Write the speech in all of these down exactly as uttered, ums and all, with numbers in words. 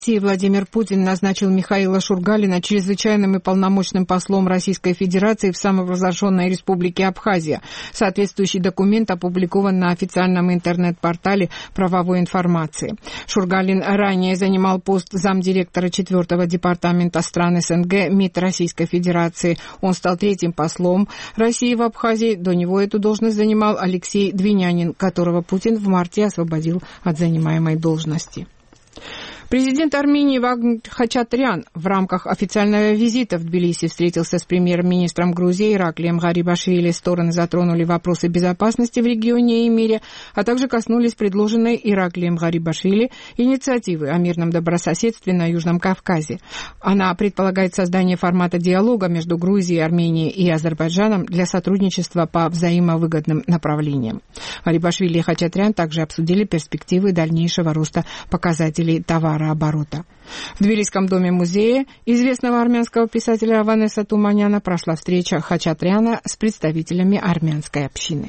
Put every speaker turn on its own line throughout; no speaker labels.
Владимир Путин назначил Михаила Шургалина чрезвычайным и полномочным послом Российской Федерации в самопровозглашенной республике Абхазия. Соответствующий документ опубликован на официальном интернет-портале правовой информации. Шургалин ранее занимал пост замдиректора четвёртого департамента стран СНГ МИД Российской Федерации. Он стал третьим послом России в Абхазии. До него эту должность занимал Алексей Двинянин, которого Путин в марте освободил от занимаемой должности. Президент Армении Вагнер Хачатрян в рамках официального визита в Тбилиси встретился с премьер-министром Грузии Ираклием Гарибашвили. Стороны затронули вопросы безопасности в регионе и мире, а также коснулись предложенной Ираклием Гарибашвили инициативы о мирном добрососедстве на Южном Кавказе. Она предполагает создание формата диалога между Грузией, Арменией и Азербайджаном для сотрудничества по взаимовыгодным направлениям. Гарибашвили и Хачатрян также обсудили перспективы дальнейшего роста показателей товарооборота. В Тбилисском доме-музее известного армянского писателя Аванеса Туманяна прошла встреча Хачатряна с представителями армянской общины.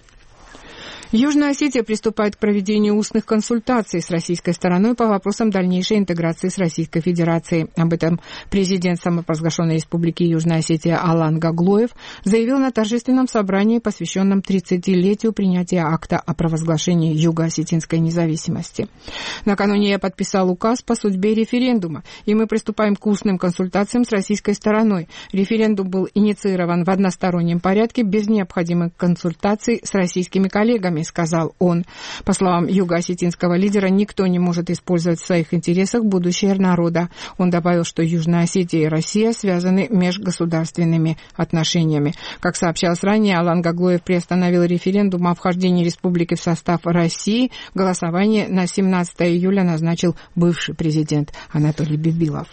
Южная Осетия приступает к проведению устных консультаций с российской стороной по вопросам дальнейшей интеграции с Российской Федерацией. Об этом президент самопровозглашенной республики Южная Осетия Алан Гаглоев заявил на торжественном собрании, посвященном тридцатилетию принятия акта о провозглашении Юго-Осетинской независимости. Накануне я подписал указ по судьбе референдума, и мы приступаем к устным консультациям с российской стороной. Референдум был инициирован в одностороннем порядке без необходимых консультаций с российскими коллегами, сказал он. По словам юго-осетинского лидера, никто не может использовать в своих интересах будущее народа. Он добавил, что Южная Осетия и Россия связаны межгосударственными отношениями. Как сообщалось ранее, Алан Гаглоев приостановил референдум о вхождении республики в состав России. Голосование на семнадцатое июля назначил бывший президент Анатолий Бибилов.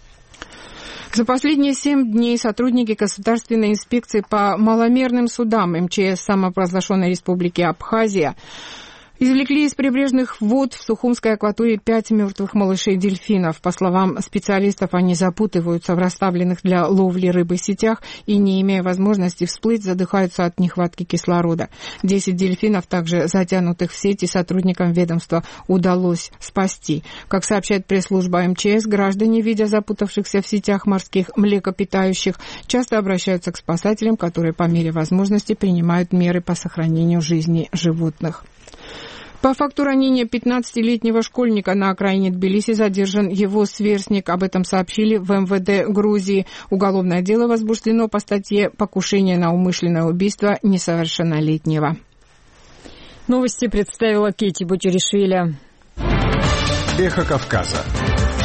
За последние семь дней сотрудники Государственной инспекции по маломерным судам эм че эс самопровозглашенной республики Абхазия извлекли из прибрежных вод в Сухумской акватории пять мертвых малышей-дельфинов. По словам специалистов, они запутываются в расставленных для ловли рыбы сетях и, не имея возможности всплыть, задыхаются от нехватки кислорода. Десять дельфинов, также затянутых в сети, сотрудникам ведомства удалось спасти. Как сообщает пресс-служба эм че эс, граждане, видя запутавшихся в сетях морских млекопитающих, часто обращаются к спасателям, которые по мере возможности принимают меры по сохранению жизни животных. По факту ранения пятнадцатилетнего школьника на окраине Тбилиси задержан его сверстник. Об этом сообщили в эм вэ дэ Грузии. Уголовное дело возбуждено по статье «Покушение на умышленное убийство несовершеннолетнего».
Новости представила Кейти Бутеришвили.
Эхо Кавказа.